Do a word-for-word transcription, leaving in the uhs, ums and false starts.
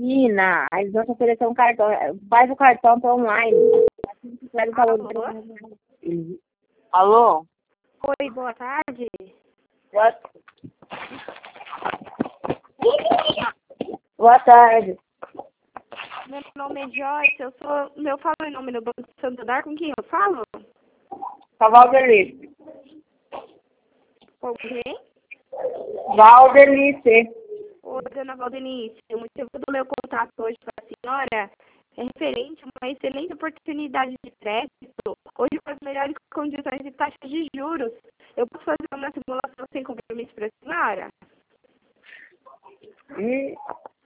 Menina, eles vão te oferecer um cartão. Faz o cartão para online. Assim, Alô? Alô? Oi, boa tarde. Boa... Boa tarde. Meu nome é Joyce, eu sou. Eu falo em nome do Banco de Santander, com quem eu falo? Tá Valdelice. Com quem? Valdelice. Oi, dona Valdenice, o motivo do meu contato hoje para a senhora é referente a uma excelente oportunidade de crédito, hoje com as melhores condições de taxa de juros. Eu posso fazer uma simulação sem compromisso para a senhora? Hum.